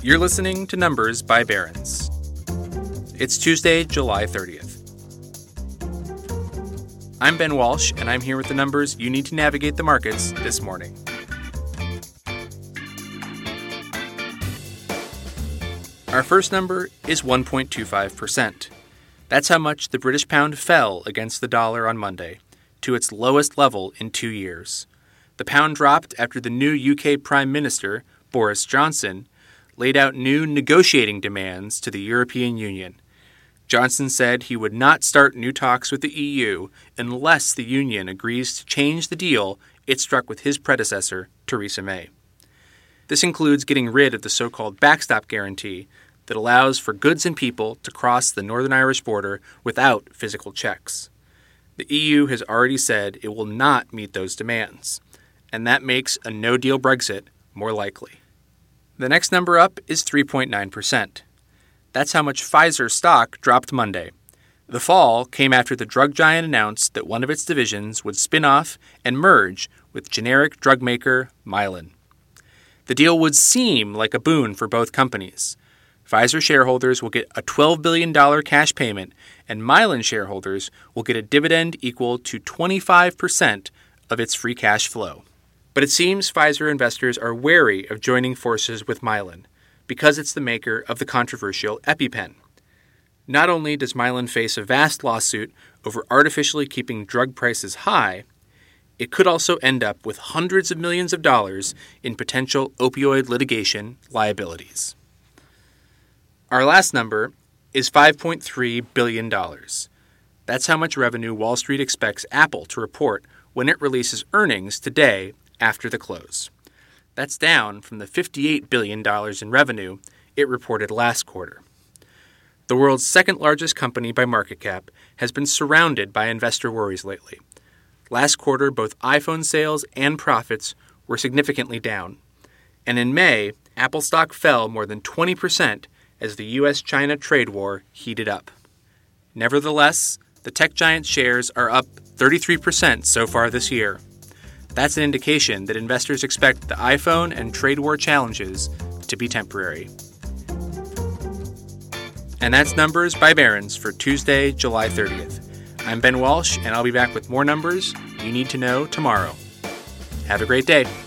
You're listening to Numbers by Barron's. It's Tuesday, July 30th. I'm Ben Walsh, and I'm here with the numbers you need to navigate the markets this morning. Our first number is 1.25%. That's how much the British pound fell against the dollar on Monday, to its lowest level in 2 years. The pound dropped after the new UK Prime Minister, Boris Johnson, laid out new negotiating demands to the European Union. Johnson said he would not start new talks with the EU unless the Union agrees to change the deal it struck with his predecessor, Theresa May. This includes getting rid of the so-called backstop guarantee that allows for goods and people to cross the Northern Irish border without physical checks. The EU has already said it will not meet those demands, and that makes a no-deal Brexit more likely. The next number up is 3.9%. That's how much Pfizer stock dropped Monday. The fall came after the drug giant announced that one of its divisions would spin off and merge with generic drug maker Mylan. The deal would seem like a boon for both companies. Pfizer shareholders will get a $12 billion cash payment, and Mylan shareholders will get a dividend equal to 25% of its free cash flow. But it seems Pfizer investors are wary of joining forces with Mylan because it's the maker of the controversial EpiPen. Not only does Mylan face a vast lawsuit over artificially keeping drug prices high, it could also end up with hundreds of millions of dollars in potential opioid litigation liabilities. Our last number is $5.3 billion. That's how much revenue Wall Street expects Apple to report when it releases earnings today after the close. That's down from the $58 billion in revenue it reported last quarter. The world's second largest company by market cap has been surrounded by investor worries lately. Last quarter, both iPhone sales and profits were significantly down. And in May, Apple stock fell more than 20% as the U.S.-China trade war heated up. Nevertheless, the tech giant's shares are up 33% so far this year. That's an indication that investors expect the iPhone and trade war challenges to be temporary. And that's Numbers by Barron's for Tuesday, July 30th. I'm Ben Walsh, and I'll be back with more numbers you need to know tomorrow. Have a great day.